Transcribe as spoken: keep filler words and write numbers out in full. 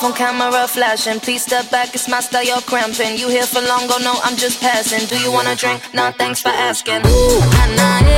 on camera flashing. Please step back, it's my style, you're cramping. You here for long, go no, I'm just passing. Do you wanna drink? Nah, thanks for asking. Ooh, nah, nah, yeah.